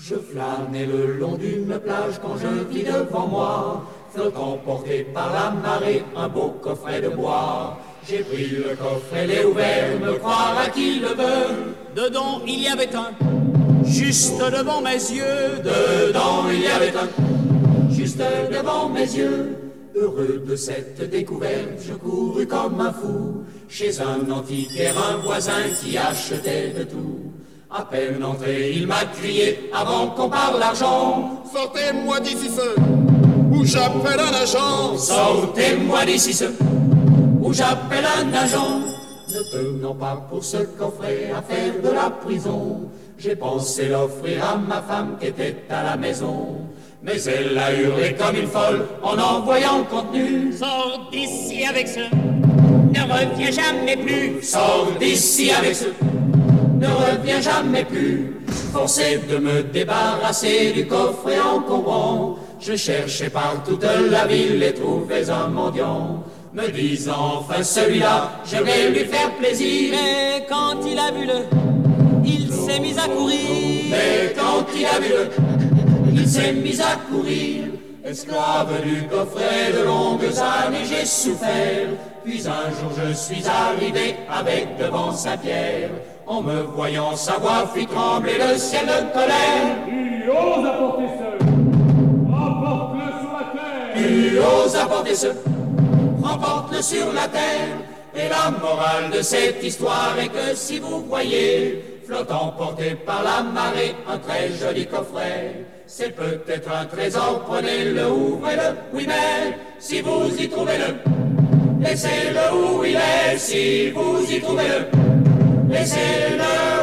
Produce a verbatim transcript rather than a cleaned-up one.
Je flânais le long d'une plage quand je vis devant moi, flottant porté par la marée, un beau coffret de bois. J'ai pris le coffret, l'ai ouvert, me croire à qui le veut. Dedans il y avait un, juste devant mes yeux. Dedans il y avait un, juste devant mes yeux. Heureux de cette découverte, je courus comme un fou chez un antiquaire, un voisin qui achetait de tout. À peine entré, il m'a crié avant qu'on parle d'argent. Sortez-moi d'ici ce, ou j'appelle un agent. Sortez-moi d'ici ce, ou j'appelle un agent. Ne tenant pas pour ce coffret à faire de la prison, j'ai pensé l'offrir à ma femme qui était à la maison. Mais elle a hurlé comme une folle en envoyant le contenu. Sors d'ici avec ce, ne reviens jamais plus. Sors d'ici avec ce, ne reviens jamais plus. Forcé de me débarrasser du coffret encombrant, je cherchais par toute la ville et trouvais un mendiant, me disant enfin celui-là, je vais lui faire plaisir. Mais quand il a vu le, il s'est mis à courir. Mais quand il a vu le, il s'est mis à courir. Esclave du coffret de longues années, j'ai souffert. Puis un jour je suis arrivé avec devant Saint-Pierre. En me voyant, sa voix fit trembler le ciel de colère. Tu oses apporter ce, remporte-le sur la terre. Tu oses apporter ce, remporte-le sur la terre. Et la morale de cette histoire est que si vous voyez, flottant porté par la marée, un très joli coffret, c'est peut-être un trésor, prenez-le, ouvrez-le, oui mais, si vous y trouvez-le, laissez-le où il est, si vous y trouvez-le, laissez-le